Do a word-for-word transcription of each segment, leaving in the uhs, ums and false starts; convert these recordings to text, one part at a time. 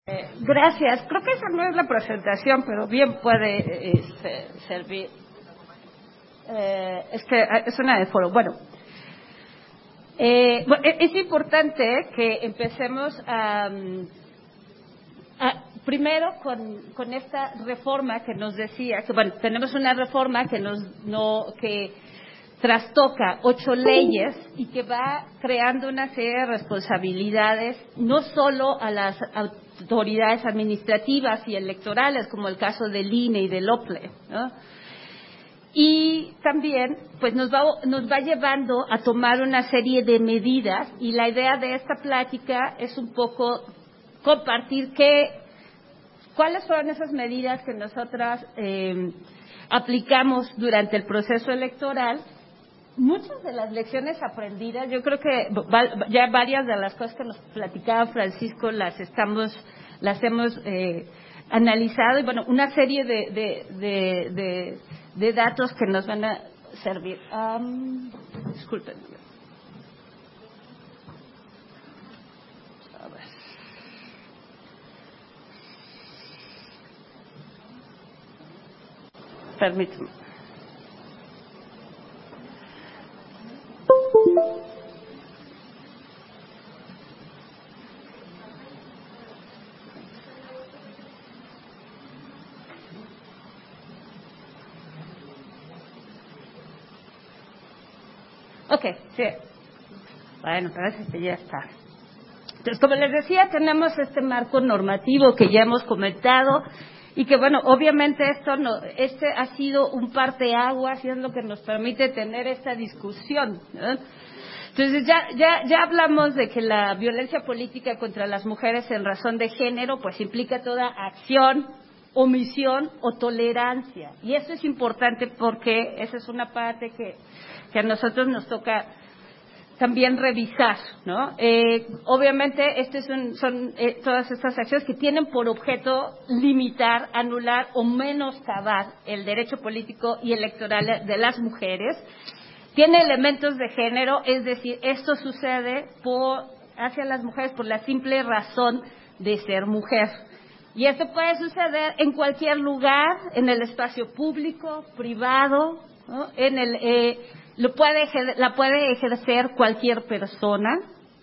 Eh, gracias. Creo que esa no es la presentación, pero bien puede eh, se, servir. Eh, es que es una de foro. Bueno, eh, bueno, es importante que empecemos a, a primero con, con esta reforma que nos decía que bueno tenemos una reforma que nos no que trastoca ocho leyes y que va creando una serie de responsabilidades no solo a las autoridades administrativas y electorales como el caso del I N E y del O P L E, ¿no? Y también pues nos va nos va llevando a tomar una serie de medidas y la idea de esta plática es un poco compartir qué cuáles fueron esas medidas que nosotras eh, aplicamos durante el proceso electoral. Muchas de las lecciones aprendidas, yo creo que ya varias de las cosas que nos platicaba Francisco las estamos, las hemos eh, analizado y bueno, una serie de, de, de, de, de datos que nos van a servir. Um, disculpen. A ver. Permíteme. Ok, sí. Bueno, parece que ya está. Entonces, como les decía, tenemos este marco normativo que ya hemos comentado y que, bueno, obviamente esto no, este ha sido un parteaguas y es lo que nos permite tener esta discusión, ¿no? Entonces, ya, ya, ya hablamos de que la violencia política contra las mujeres en razón de género, pues implica toda acción, omisión o tolerancia. Y eso es importante porque esa es una parte que, que a nosotros nos toca también revisar, ¿no? Eh, obviamente, este son, son eh, todas estas acciones que tienen por objeto limitar, anular o menoscabar el derecho político y electoral de las mujeres. Tiene elementos de género, es decir, esto sucede por, hacia las mujeres por la simple razón de ser mujer. Y esto puede suceder en cualquier lugar, en el espacio público, privado, ¿no? En el eh, lo puede la puede ejercer cualquier persona.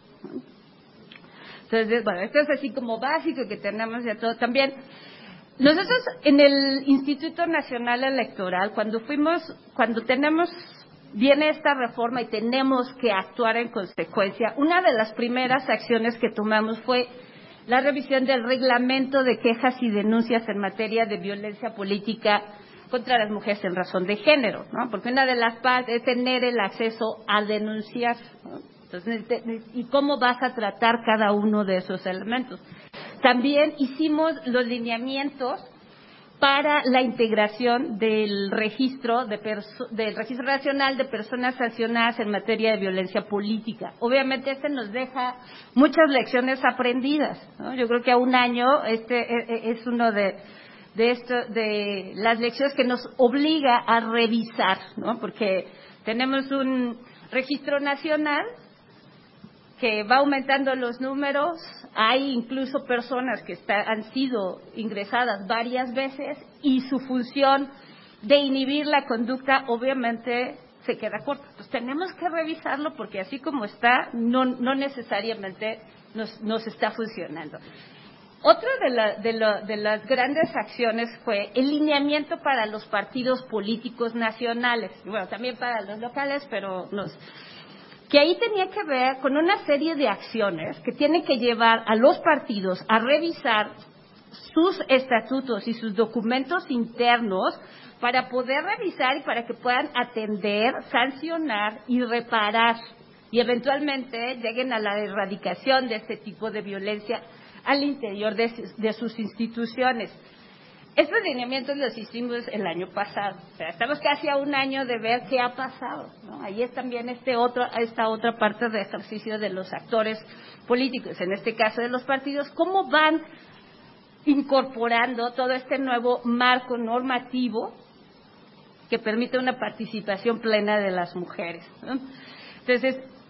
Entonces, bueno, esto es así como básico que tenemos ya todo. También nosotros en el Instituto Nacional Electoral, cuando fuimos, cuando tenemos viene esta reforma y tenemos que actuar en consecuencia, una de las primeras acciones que tomamos fue la revisión del reglamento de quejas y denuncias en materia de violencia política contra las mujeres en razón de género, ¿no? Porque una de las partes es tener el acceso a denunciar, ¿no? Entonces, ¿y cómo vas a tratar cada uno de esos elementos? También hicimos los lineamientos para la integración del registro de perso- del registro nacional de personas sancionadas en materia de violencia política. Obviamente este nos deja muchas lecciones aprendidas, ¿no? Yo creo que a un año este es uno de de esto de las lecciones que nos obliga a revisar, ¿no? Porque tenemos un registro nacional que va aumentando los números, hay incluso personas que está, han sido ingresadas varias veces y su función de inhibir la conducta obviamente se queda corta. Pues tenemos que revisarlo porque así como está, no, no necesariamente nos, nos está funcionando. Otra de, la, de, la, de las grandes acciones fue el lineamiento para los partidos políticos nacionales, bueno, también para los locales, pero nos... que ahí tenía que ver con una serie de acciones que tienen que llevar a los partidos a revisar sus estatutos y sus documentos internos para poder revisar y para que puedan atender, sancionar y reparar y eventualmente lleguen a la erradicación de este tipo de violencia al interior de, de sus instituciones. Estos lineamientos los hicimos el año pasado, o sea, estamos casi a un año de ver qué ha pasado, ¿no? Ahí es también este otro, esta otra parte de ejercicio de los actores políticos, en este caso de los partidos, cómo van incorporando todo este nuevo marco normativo que permite una participación plena de las mujeres, ¿no? Entonces,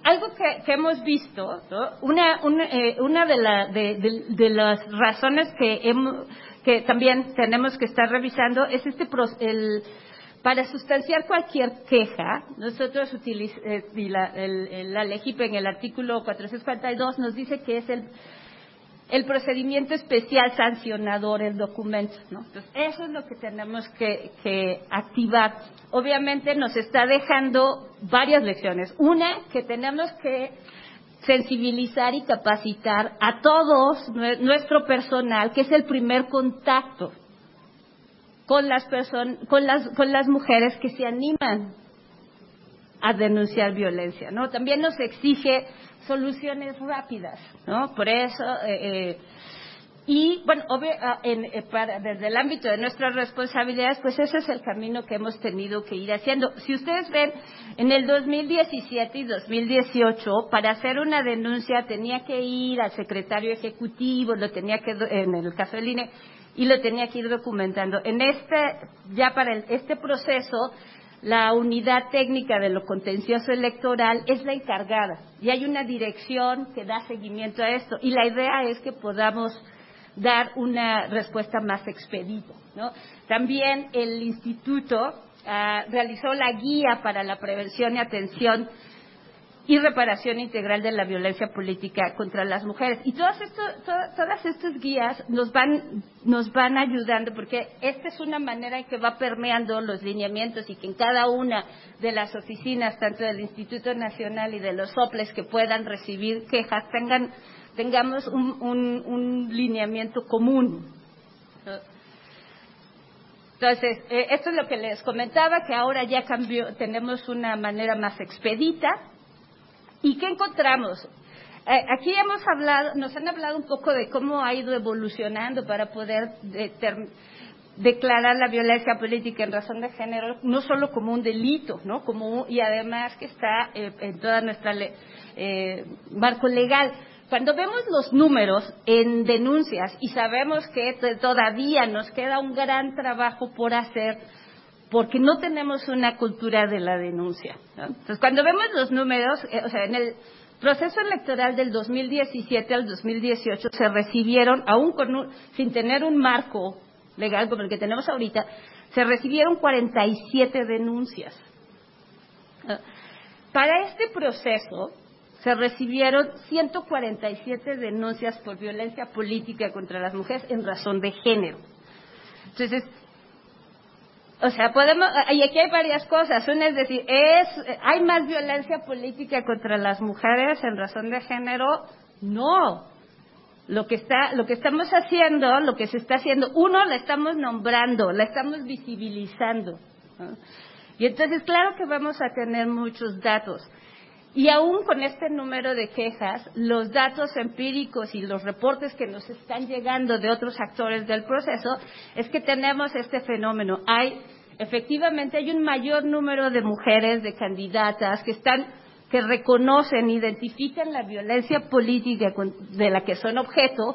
algo que, que hemos visto, ¿no? Una, una, eh, una de, la, de, de, de las razones que, hemos, que también tenemos que estar revisando es este pro, el para sustanciar cualquier queja. Nosotros utilizamos eh, la, el, el, la LEGIP en el artículo cuatrocientos cuarenta y dos nos dice que es el el procedimiento especial sancionador, el documento, ¿no? Entonces, eso es lo que tenemos que, que activar. Obviamente nos está dejando varias lecciones. Una, que tenemos que sensibilizar y capacitar a todos nuestro personal, que es el primer contacto con las personas, con las, con las mujeres que se animan a denunciar violencia, ¿no? También nos exige soluciones rápidas, ¿no? Por eso, eh, eh, y bueno, obvio, en, eh, para, desde el ámbito de nuestras responsabilidades, pues ese es el camino que hemos tenido que ir haciendo. Si ustedes ven, en el dos mil diecisiete y dos mil dieciocho, para hacer una denuncia tenía que ir al secretario ejecutivo, lo tenía que, en el caso del I N E, y lo tenía que ir documentando. En este, ya para el, este proceso, la unidad técnica de lo contencioso electoral es la encargada y hay una dirección que da seguimiento a esto y la idea es que podamos dar una respuesta más expedita, ¿no? También el instituto uh, realizó la guía para la prevención y atención y reparación integral de la violencia política contra las mujeres. Y todas, esto, to, todas estas guías nos van, nos van ayudando, porque esta es una manera en que va permeando los lineamientos y que en cada una de las oficinas, tanto del Instituto Nacional y de los soples que puedan recibir quejas, tengan, tengamos un, un, un lineamiento común. Entonces, eh, esto es lo que les comentaba, que ahora ya cambió, tenemos una manera más expedita. ¿Y qué encontramos? Eh, aquí hemos hablado, nos han hablado un poco de cómo ha ido evolucionando para poder determ- declarar la violencia política en razón de género, no solo como un delito, ¿no? Como un, y además que está eh, en toda nuestra le, eh, marco legal. Cuando vemos los números en denuncias y sabemos que t- todavía nos queda un gran trabajo por hacer, porque no tenemos una cultura de la denuncia, ¿no? Entonces, cuando vemos los números, eh, o sea, en el proceso electoral del dos mil diecisiete al dos mil dieciocho se recibieron, aún con un, sin tener un marco legal como el que tenemos ahorita, se recibieron cuarenta y siete denuncias. ¿No? Para este proceso se recibieron ciento cuarenta y siete denuncias por violencia política contra las mujeres en razón de género. Entonces, o sea, podemos, y aquí hay varias cosas. Una es decir, es, ¿hay más violencia política contra las mujeres en razón de género? No. Lo que está, lo que estamos haciendo, lo que se está haciendo, uno, la estamos nombrando, la estamos visibilizando, ¿no? Y entonces, claro que vamos a tener muchos datos. Y aún con este número de quejas, los datos empíricos y los reportes que nos están llegando de otros actores del proceso es que tenemos este fenómeno. Hay, efectivamente, hay un mayor número de mujeres, de candidatas que están, que reconocen, identifican la violencia política de la que son objeto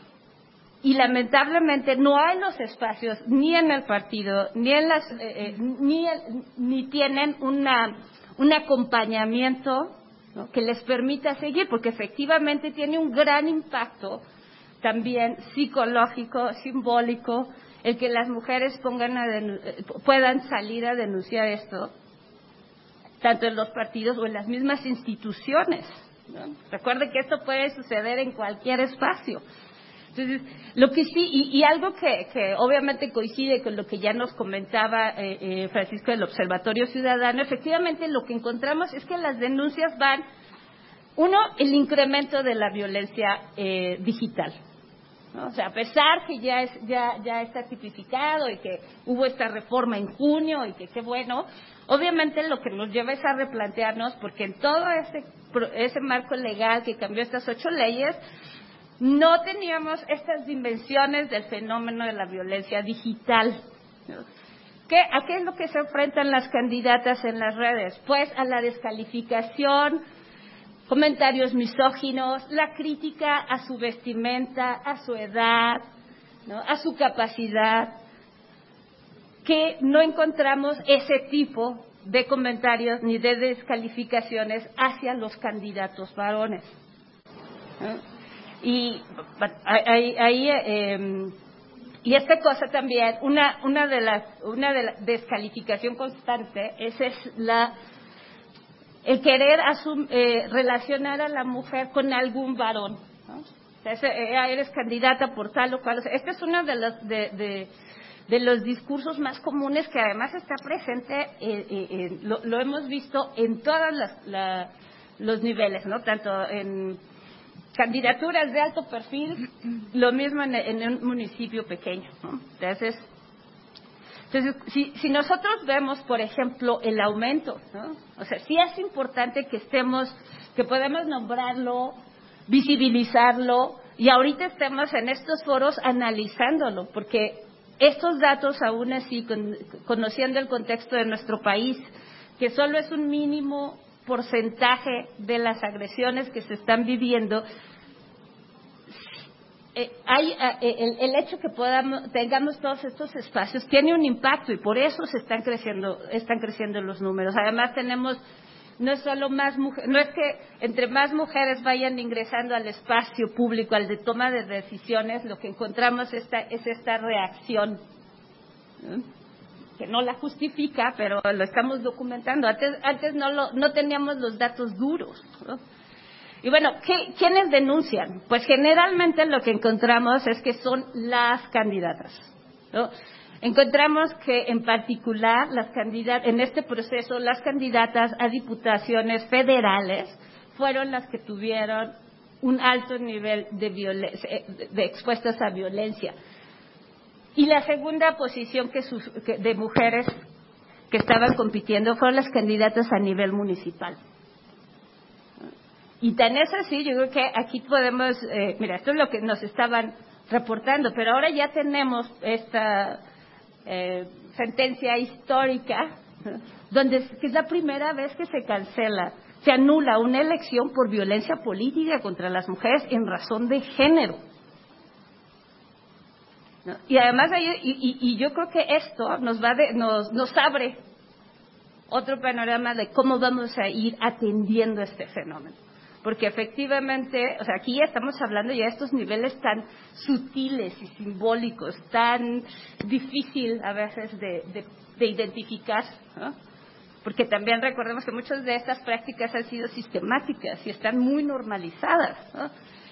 y lamentablemente no hay los espacios ni en el partido ni en las, eh, ni, ni tienen una un acompañamiento, ¿no?, que les permita seguir, porque efectivamente tiene un gran impacto también psicológico, simbólico, el que las mujeres pongan a puedan salir a denunciar esto, tanto en los partidos o en las mismas instituciones, ¿no? Recuerde que esto puede suceder en cualquier espacio. Entonces, lo que sí, y, y algo que, que obviamente coincide con lo que ya nos comentaba eh, eh, Francisco del Observatorio Ciudadano, efectivamente lo que encontramos es que las denuncias van, uno, el incremento de la violencia eh, digital, ¿no? O sea, a pesar que ya, es, ya, ya está tipificado y que hubo esta reforma en junio y que qué bueno, obviamente lo que nos lleva es a replantearnos, porque en todo ese, ese marco legal que cambió estas ocho leyes, no teníamos estas dimensiones del fenómeno de la violencia digital. ¿Qué, ¿A qué es lo que se enfrentan las candidatas en las redes? Pues a la descalificación, comentarios misóginos, la crítica a su vestimenta, a su edad, ¿no?, a su capacidad, que no encontramos ese tipo de comentarios ni de descalificaciones hacia los candidatos varones, ¿no? Y ahí, ahí eh, y esta cosa también, una una de las una de la descalificación constante es, es la el querer asum, eh, relacionar a la mujer con algún varón, ¿no? O sea, eh, eres candidata por tal o cual. O sea, este es uno de los de, de de los discursos más comunes que además está presente, eh, eh, eh, lo, lo hemos visto en todos la, los niveles, ¿no? Tanto en candidaturas de alto perfil, lo mismo en, en un municipio pequeño, ¿no? Entonces, entonces si, si nosotros vemos, por ejemplo, el aumento, ¿no? O sea, sí es importante que estemos, que podemos nombrarlo, visibilizarlo, y ahorita estemos en estos foros analizándolo, porque estos datos, aún así, con, conociendo el contexto de nuestro país, que solo es un mínimo porcentaje de las agresiones que se están viviendo, eh, hay eh, el, el hecho que podamos tengamos todos estos espacios tiene un impacto, y por eso se están creciendo están creciendo los números. Además tenemos no es solo más mujeres, no es que entre más mujeres vayan ingresando al espacio público, al de toma de decisiones, lo que encontramos esta, es esta reacción, ¿no? Que no la justifica, pero lo estamos documentando. Antes, antes no lo, no teníamos los datos duros, ¿no? Y bueno, ¿qué, ¿quiénes denuncian? Pues generalmente lo que encontramos es que son las candidatas, ¿no? Encontramos que en particular las candidatas, en este proceso, las candidatas a diputaciones federales fueron las que tuvieron un alto nivel de violencia, de expuestas a violencia. Y la segunda posición que sus, que de mujeres que estaban compitiendo fueron las candidatas a nivel municipal. Y tan es así, yo creo que aquí podemos, eh, mira, esto es lo que nos estaban reportando, pero ahora ya tenemos esta eh, sentencia histórica, ¿no? Donde que es la primera vez que se cancela, se anula una elección por violencia política contra las mujeres en razón de género, ¿no? Y además, y, y, y yo creo que esto nos va de, nos, nos abre otro panorama de cómo vamos a ir atendiendo este fenómeno. Porque efectivamente, o sea, aquí ya estamos hablando ya de estos niveles tan sutiles y simbólicos, tan difícil a veces de, de, de identificar, ¿no? Porque también recordemos que muchas de estas prácticas han sido sistemáticas y están muy normalizadas, ¿no?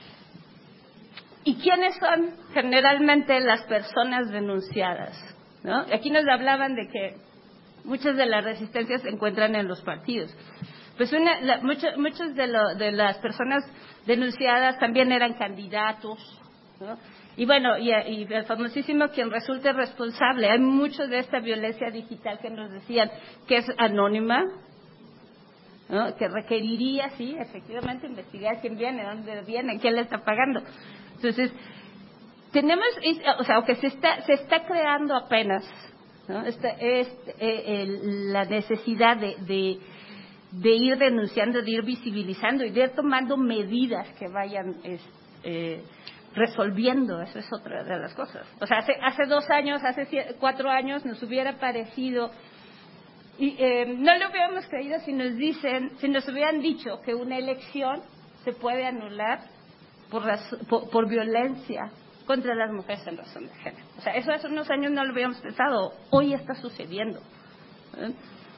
¿Y quiénes son generalmente las personas denunciadas, ¿no? Aquí nos hablaban de que muchas de las resistencias se encuentran en los partidos. Pues una, la, muchos muchos de, lo, de las personas denunciadas también eran candidatos, ¿no? Y bueno, y, y el famosísimo quien resulte responsable. Hay mucho de esta violencia digital que nos decían que es anónima, ¿no? Que requeriría, sí, efectivamente, investigar quién viene, dónde viene, quién le está pagando. Entonces, tenemos, o sea, aunque se está, se está creando apenas, ¿no? Esta, es, eh, el, la necesidad de, de de ir denunciando, de ir visibilizando y de ir tomando medidas que vayan eh, resolviendo. Esa es otra de las cosas. O sea, hace, hace dos años, hace siete, cuatro años nos hubiera parecido, y eh, no lo hubiéramos creído si nos dicen, si nos hubieran dicho que una elección se puede anular por, por, por violencia contra las mujeres en razón de género. O sea, eso hace unos años no lo hubiéramos pensado, hoy está sucediendo, ¿eh?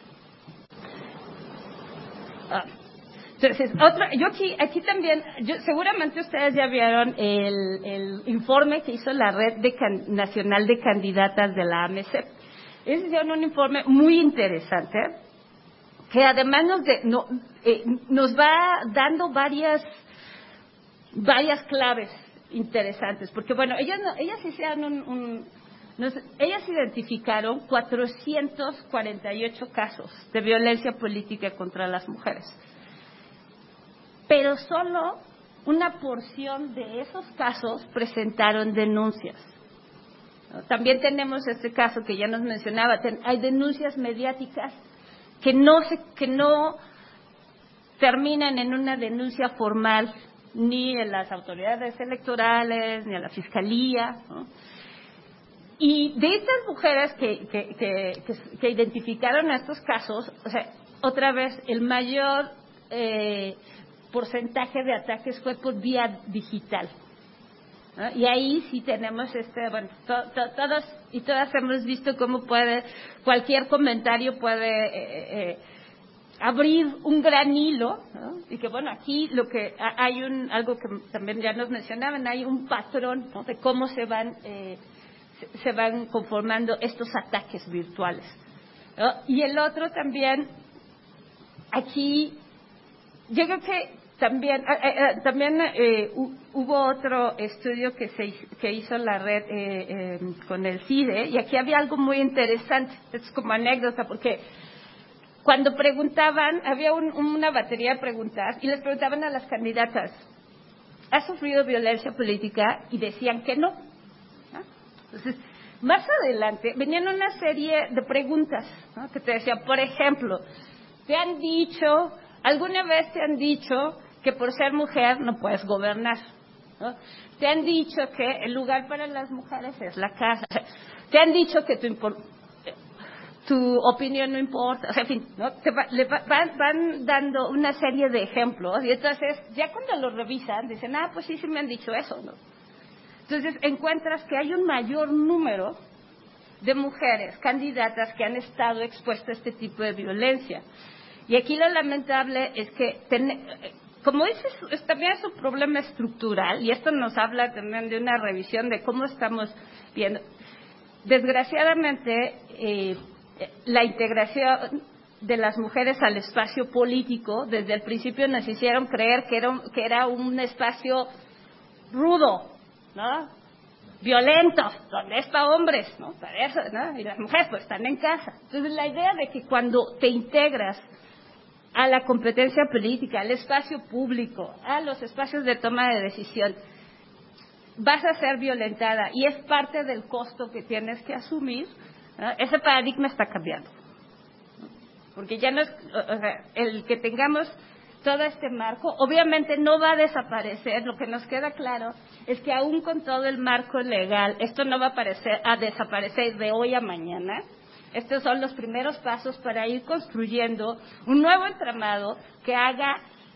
Ah. Entonces, otra, yo aquí, aquí también, yo, seguramente ustedes ya vieron el, el informe que hizo la Red de can, Nacional de Candidatas de la A M C. Es un informe muy interesante, que además nos, de, no, eh, nos va dando varias, varias claves interesantes, porque bueno, ellas, ellas hicieron un, un Nos, ellas identificaron cuatrocientos cuarenta y ocho casos de violencia política contra las mujeres, pero solo una porción de esos casos presentaron denuncias. También tenemos este caso que ya nos mencionaba, ten, hay denuncias mediáticas que no se, que no terminan en una denuncia formal ni en las autoridades electorales ni a la fiscalía, ¿no? Y de estas mujeres que, que, que, que, que identificaron estos casos, o sea, otra vez, el mayor eh, porcentaje de ataques fue por vía digital, ¿no? Y ahí sí tenemos este, bueno, to, to, todos y todas hemos visto cómo puede, cualquier comentario puede eh, eh, abrir un gran hilo, ¿no? Y que bueno, aquí lo que hay un algo que también ya nos mencionaban, hay un patrón, ¿no? De cómo se van eh, se, se van conformando estos ataques virtuales, ¿no? Y el otro también, aquí yo creo que también eh, eh, también eh, hubo otro estudio que se que hizo la red eh, eh, con el CIDE, y aquí había algo muy interesante, es como anécdota, porque cuando preguntaban, había un, una batería de preguntas, y les preguntaban a las candidatas, ¿has sufrido violencia política? Y decían que no, ¿no? Entonces, más adelante venían una serie de preguntas, ¿no? Que te decían, por ejemplo, ¿te han dicho, alguna vez te han dicho que por ser mujer no puedes gobernar, ¿no? Te han dicho que el lugar para las mujeres es la casa, te han dicho que tu tu opinión no importa, o sea, en fin, ¿no? Te va, le va, van, van dando una serie de ejemplos, y entonces ya cuando lo revisan dicen, ah, pues sí, sí me han dicho eso, ¿no? Entonces encuentras que hay un mayor número de mujeres candidatas que han estado expuestas a este tipo de violencia. Y aquí lo lamentable es que, ten, como dices, es, también es un problema estructural, y esto nos habla también de una revisión de cómo estamos viendo. Desgraciadamente, eh, la integración de las mujeres al espacio político, desde el principio nos hicieron creer que era un, que era un espacio rudo, ¿no? Violento, donde es para hombres, ¿no? Para eso, ¿no? Y las mujeres pues están en casa. Entonces la idea de que cuando te integras a la competencia política, al espacio público, a los espacios de toma de decisión, vas a ser violentada y es parte del costo que tienes que asumir, ¿no? Ese paradigma está cambiando, porque ya no es, o sea, el que tengamos todo este marco, obviamente no va a desaparecer. Lo que nos queda claro es que aún con todo el marco legal, esto no va a, aparecer, a desaparecer de hoy a mañana. Estos son los primeros pasos para ir construyendo un nuevo entramado que haga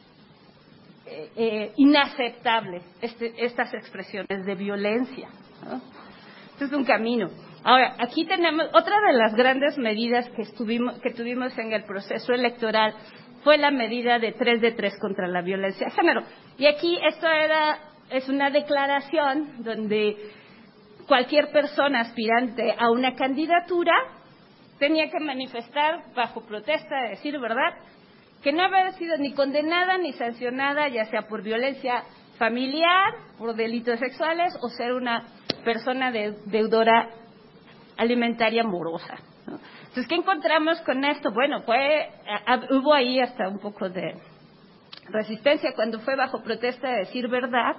eh, eh, inaceptable este, estas expresiones de violencia, ¿no? Este es un camino. Ahora, aquí tenemos otra de las grandes medidas que, estuvimos, que tuvimos en el proceso electoral, fue la medida de tres de tres contra la violencia de género. Y aquí esto era, es una declaración donde cualquier persona aspirante a una candidatura tenía que manifestar bajo protesta, de decir verdad, que no había sido ni condenada ni sancionada, ya sea por violencia familiar, por delitos sexuales o ser una persona de, deudora alimentaria morosa, ¿no? Entonces, ¿qué encontramos con esto? Bueno, fue a, a, hubo ahí hasta un poco de resistencia cuando fue bajo protesta de decir verdad.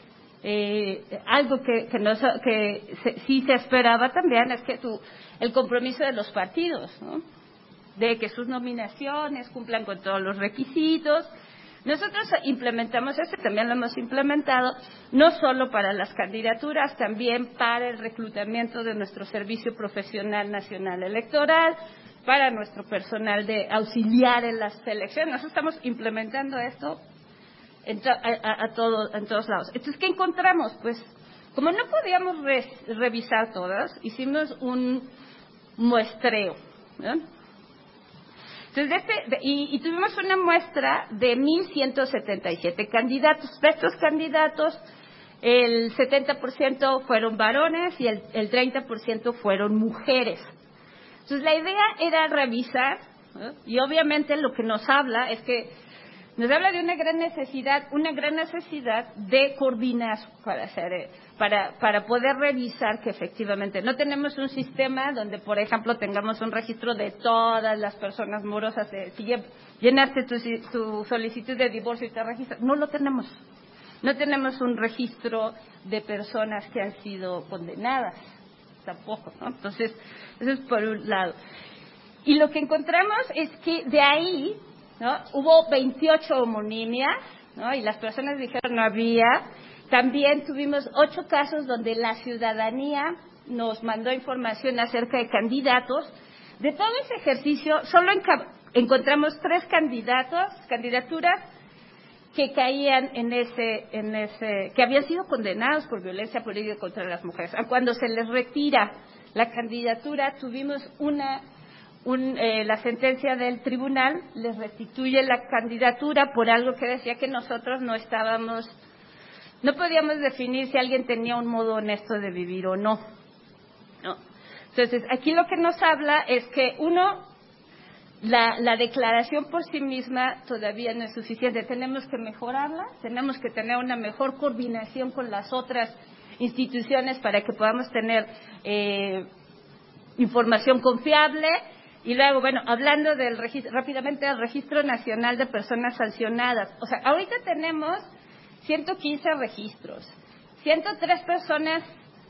Eh, algo que, que, nos, que se, sí se esperaba también es que tu, el compromiso de los partidos, ¿no? De que sus nominaciones cumplan con todos los requisitos. Nosotros implementamos esto, también lo hemos implementado, no solo para las candidaturas, también para el reclutamiento de nuestro Servicio Profesional Nacional Electoral, para nuestro personal de auxiliar en las elecciones. Nosotros estamos implementando esto en, to, a, a, a todo, en todos lados. Entonces, ¿qué encontramos? Pues, como no podíamos re, revisar todas, hicimos un muestreo, ¿no? Entonces, este, de, y, y tuvimos una muestra de mil ciento setenta y siete candidatos. De estos candidatos, el setenta por ciento fueron varones y el, el treinta por ciento fueron mujeres. Entonces, la idea era revisar, ¿no? Y obviamente lo que nos habla es que nos habla de una gran necesidad, una gran necesidad de coordinar para hacer, para, para poder revisar que efectivamente no tenemos un sistema donde, por ejemplo, tengamos un registro de todas las personas morosas. De, si llenaste tu, tu solicitud de divorcio y te registras, no lo tenemos. No tenemos un registro de personas que han sido condenadas, tampoco, ¿no? Entonces, eso es por un lado. Y lo que encontramos es que de ahí, ¿no? Hubo veintiocho homonimias, ¿no? Y las personas dijeron no había. También tuvimos ocho casos donde la ciudadanía nos mandó información acerca de candidatos. De todo ese ejercicio, solo encontramos tres candidatos, candidaturas que caían en ese, en ese, que habían sido condenados por violencia política contra las mujeres. Cuando se les retira la candidatura, tuvimos una, un, eh, la sentencia del tribunal, les restituye la candidatura por algo que decía que nosotros no estábamos, no podíamos definir si alguien tenía un modo honesto de vivir o no. No. Entonces, aquí lo que nos habla es que, uno, la, la declaración por sí misma todavía no es suficiente. Tenemos que mejorarla, tenemos que tener una mejor coordinación con las otras instituciones para que podamos tener eh, información confiable. Y luego, bueno, hablando del registro, rápidamente del Registro Nacional de Personas Sancionadas. O sea, ahorita tenemos ciento quince registros, ciento tres personas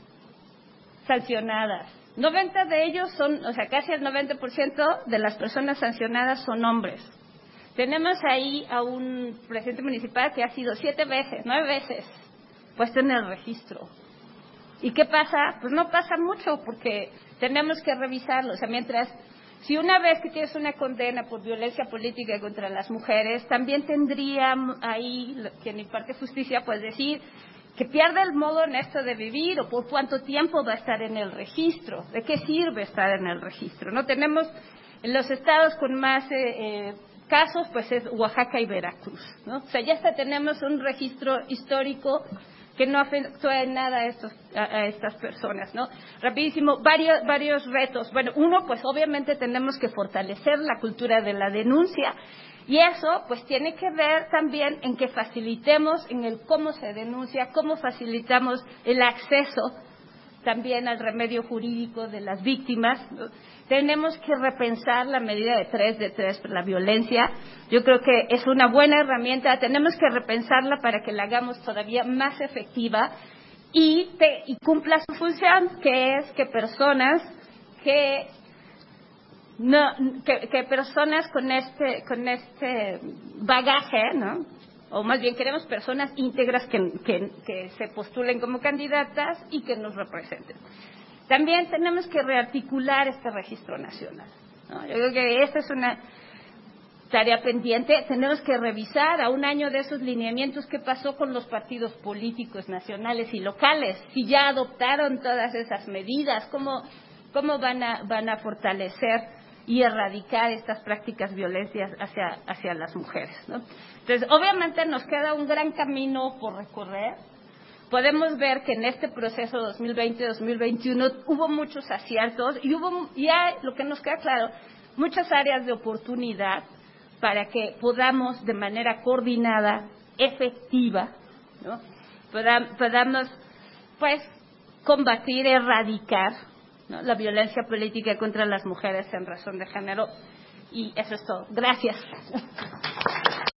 sancionadas. noventa de ellos son, o sea, casi el noventa por ciento de las personas sancionadas son hombres. Tenemos ahí a un presidente municipal que ha sido siete veces, nueve veces puesto en el registro. ¿Y qué pasa? Pues no pasa mucho porque tenemos que revisarlo. O sea, mientras, si una vez que tienes una condena por violencia política contra las mujeres, también tendría ahí, quien imparte justicia, pues decir que pierde el modo honesto de vivir o por cuánto tiempo va a estar en el registro, de qué sirve estar en el registro. No tenemos en los estados con más eh, eh, casos, pues es Oaxaca y Veracruz, ¿no? O sea, ya hasta tenemos un registro histórico que no afectó en nada a, estos, a, a estas personas, ¿no? Rapidísimo, varios, varios retos. Bueno, uno, pues obviamente tenemos que fortalecer la cultura de la denuncia. Y eso, pues, tiene que ver también en que facilitemos en el cómo se denuncia, cómo facilitamos el acceso también al remedio jurídico de las víctimas, ¿no? Tenemos que repensar la medida de tres de tres por la violencia. Yo creo que es una buena herramienta. Tenemos que repensarla para que la hagamos todavía más efectiva y, te, y cumpla su función, que es que personas que No, que, que personas con este con este bagaje, ¿no? O más bien queremos personas íntegras que, que, que se postulen como candidatas y que nos representen. También tenemos que rearticular este registro nacional, ¿no? Yo creo que esta es una tarea pendiente. Tenemos que revisar a un año de esos lineamientos qué pasó con los partidos políticos nacionales y locales, si ya adoptaron todas esas medidas, cómo cómo van a van a fortalecer y erradicar estas prácticas violencias hacia hacia las mujeres, ¿no? Entonces, obviamente nos queda un gran camino por recorrer. Podemos ver que en este proceso dos mil veinte dos mil veintiuno hubo muchos aciertos y hubo ya, lo que nos queda claro, muchas áreas de oportunidad para que podamos de manera coordinada, efectiva, ¿no? Podam, podamos, pues, combatir, erradicar, ¿no?, la violencia política contra las mujeres en razón de género. Y eso es todo. Gracias.